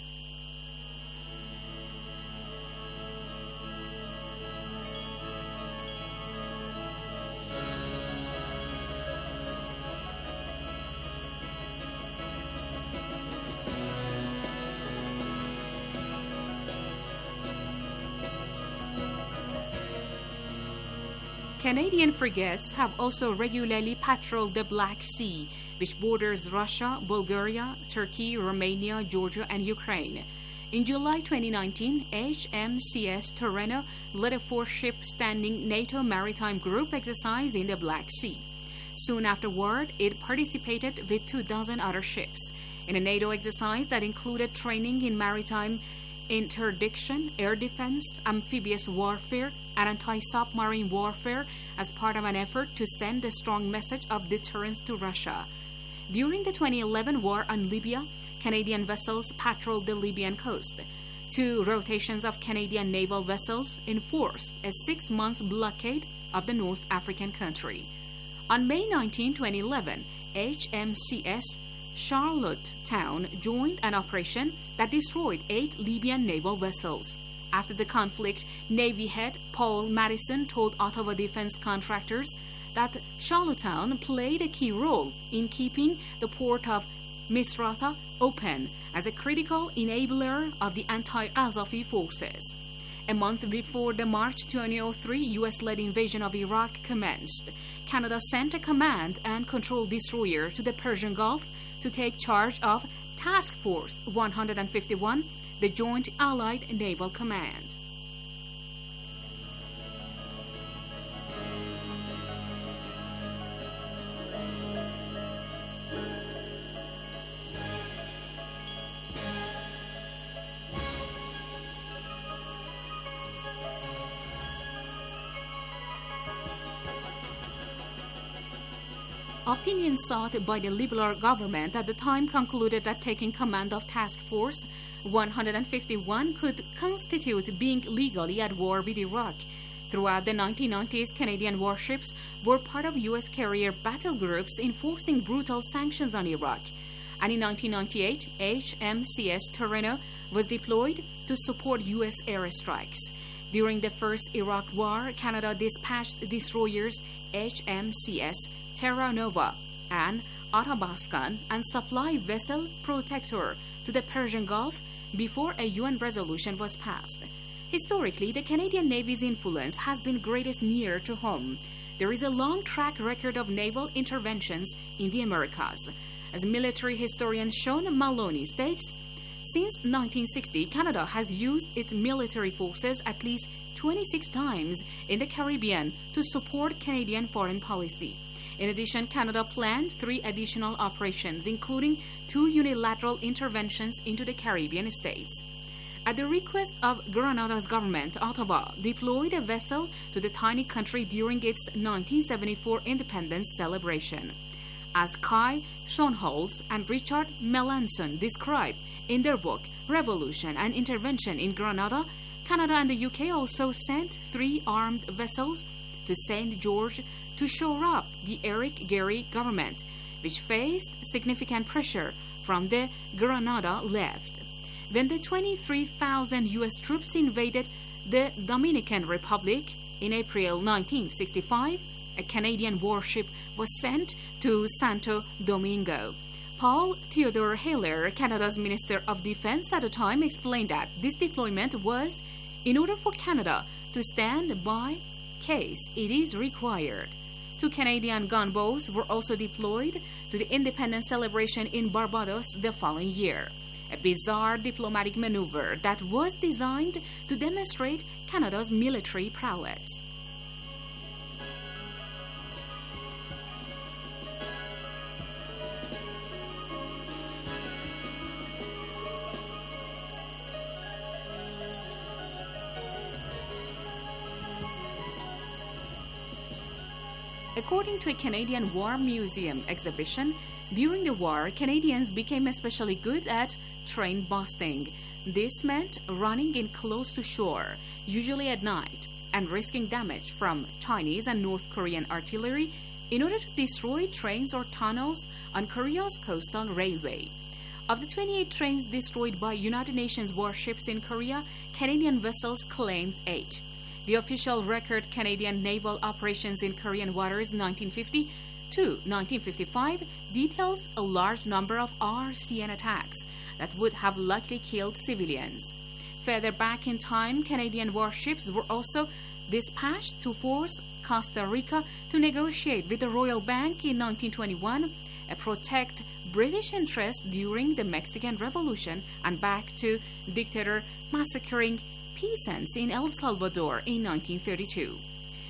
Speaker 18: Canadian frigates have also regularly patrolled the Black Sea, which borders Russia, Bulgaria, Turkey, Romania, Georgia, and Ukraine. In July 2019, HMCS Torreno led a 4-ship standing NATO maritime group exercise in the Black Sea. Soon afterward, it participated with 24 other ships in a NATO exercise that included training in maritime interdiction, air defense, amphibious warfare, and anti-submarine warfare as part of an effort to send a strong message of deterrence to Russia. During the 2011 war on Libya, Canadian vessels patrolled the Libyan coast. 2 rotations of Canadian naval vessels enforced a 6-month blockade of the North African country. On May 19, 2011, HMCS Charlottetown joined an operation that destroyed 8 Libyan naval vessels. After the conflict, Navy head Paul Madison told Ottawa defense contractors that Charlottetown played a key role in keeping the port of Misrata open as a critical enabler of the anti-Azafi forces. A month before the March 2003 U.S.-led invasion of Iraq commenced, Canada sent a command and control destroyer to the Persian Gulf to take charge of Task Force 151, the Joint Allied Naval Command. Opinion sought by the Liberal government at the time concluded that taking command of Task Force 151 could constitute being legally at war with Iraq. Throughout the 1990s, Canadian warships were part of U.S. carrier battle groups enforcing brutal sanctions on Iraq. And in 1998, HMCS Torreno was deployed to support U.S. airstrikes. During the first Iraq War, Canada dispatched destroyers HMCS Terra Nova and Athabaskan and supply vessel Protector to the Persian Gulf before a UN resolution was passed. Historically, the Canadian Navy's influence has been greatest near to home. There is a long track record of naval interventions in the Americas. As military historian Sean Maloney states, since 1960, Canada has used its military forces at least 26 times in the Caribbean to support Canadian foreign policy. In addition, Canada planned 3 additional operations, including 2 unilateral interventions into the Caribbean states. At the request of Grenada's government, Ottawa deployed a vessel to the tiny country during its 1974 independence celebration. As Kai Schoenholz and Richard Melanson describe in their book Revolution and Intervention in Grenada, Canada and the UK also sent 3 armed vessels to St. George to shore up the Eric Gary government, which faced significant pressure from the Grenada left. when the 23,000 U.S. troops invaded the Dominican Republic in April 1965, a Canadian warship was sent to Santo Domingo. Paul Theodore Hiller, Canada's Minister of Defense at the time, explained that this deployment was in order for Canada to stand by case it is required. 2 Canadian gunboats were also deployed to the independence celebration in Barbados the following year, a bizarre diplomatic maneuver that was designed to demonstrate Canada's military prowess. According to a Canadian War Museum exhibition, during the war, Canadians became especially good at train busting. This meant running in close to shore, usually at night, and risking damage from Chinese and North Korean artillery in order to destroy trains or tunnels on Korea's coastal railway. Of the 28 trains destroyed by United Nations warships in Korea, Canadian vessels claimed 8. The official record Canadian naval operations in Korean waters 1950 to 1955 details a large number of RCN attacks that would have likely killed civilians. Further back in time, Canadian warships were also dispatched to force Costa Rica to negotiate with the Royal Bank in 1921, protect British interests during the Mexican Revolution, and back to dictator massacring peasants in El Salvador in 1932.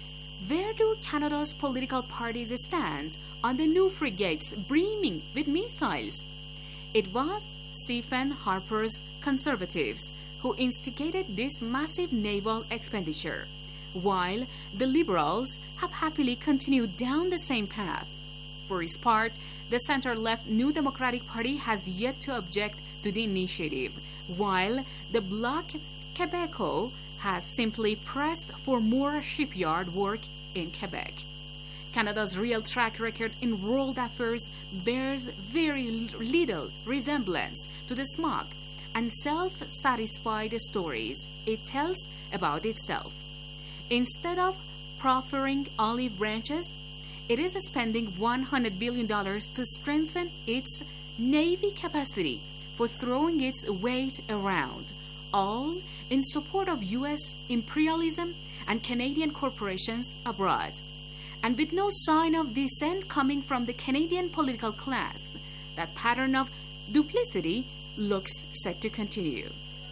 Speaker 18: Where do Canada's political parties stand on the new frigates brimming with missiles? It was Stephen Harper's Conservatives who instigated this massive naval expenditure, while the Liberals have happily continued down the same path. For its part, the center-left New Democratic Party has yet to object to the initiative, while the Bloc Québécois has simply pressed for more shipyard work in Quebec. Canada's real track record in world affairs bears very little resemblance to the smug and self-satisfied stories it tells about itself. Instead of proffering olive branches, it is spending $100 billion to strengthen its Navy capacity for throwing its weight around, all in support of U.S. imperialism and Canadian corporations abroad. And with no sign of dissent coming from the Canadian political class, that pattern of duplicity looks set to continue.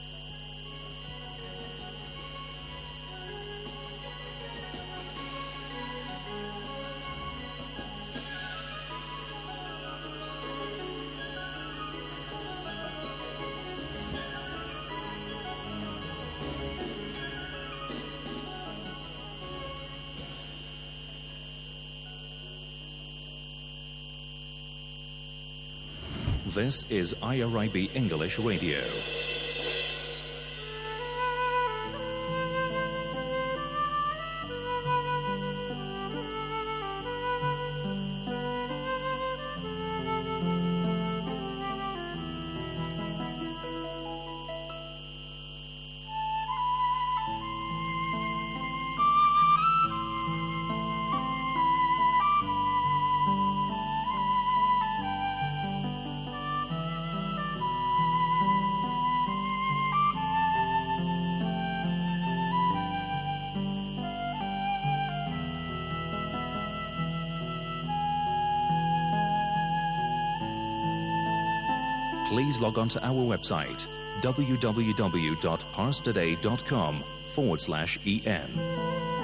Speaker 11: This is IRIB English Radio. Please log on to our website www.parstoday.com/en.